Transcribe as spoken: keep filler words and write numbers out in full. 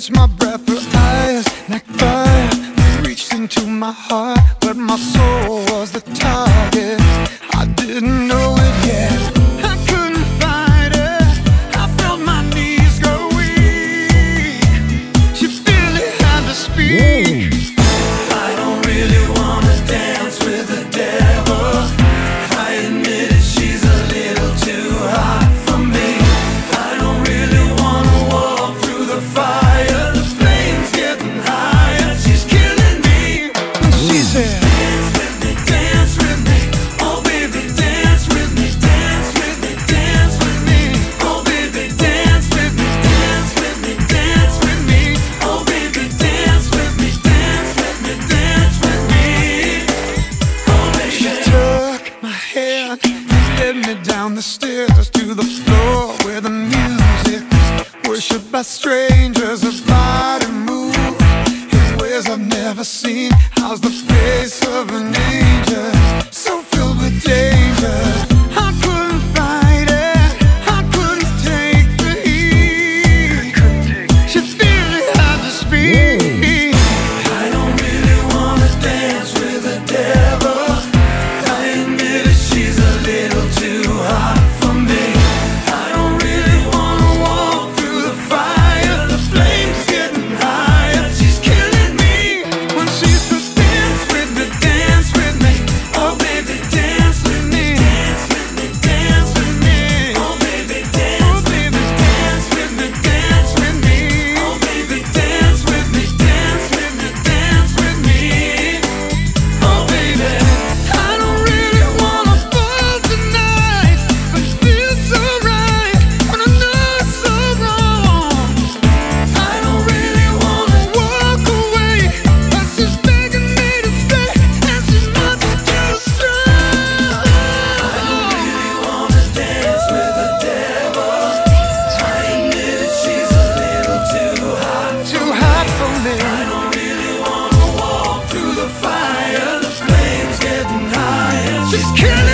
catch my breath, her eyes like fire reached into my heart, but my soul was the target. I didn't know it yet. I couldn't fight it. I felt my knees go weak. She barely had to speak. I don't really wanna dance with the devil. I admit it, she's a little too hot for me. I don't really wanna walk through the fire. The flames getting higher. She's killing me. And she said, dance with me, dance with me. Oh baby, dance with me, dance with me, dance with me. Oh baby, dance with me, dance with me, dance with me. Oh baby, dance with me, dance with me, dance with me. Oh baby. She took my hand and led me down the stairs to the floor where the music was worshipped by strangers. Her body moved in ways I've never seen. How's the face of an angel, so filled with danger? I couldn't fight it. I couldn't take the heat. She barely had to speak. I don't really wanna dance with the devil. I admit it, she's a little too hot for me. I don't really wanna walk through the fire. The flames getting higher. She's killing me. When she says dance with me, dance with me. Oh baby, dance with me, dance with me, dance with me. Oh baby, dance, oh baby, dance with me, dance with me. Oh baby, dance with me, dance with me, dance with me. Oh baby, I don't really wanna fall tonight, but it feels so right when I know it's so wrong. I don't really wanna walk away, but she's begging me to stay, and she's much too strong. I don't really wanna dance with the devil. I admit it, she's a little too hot, too hot for me. I don't really wanna walk through the fire. The flames getting higher. She's killing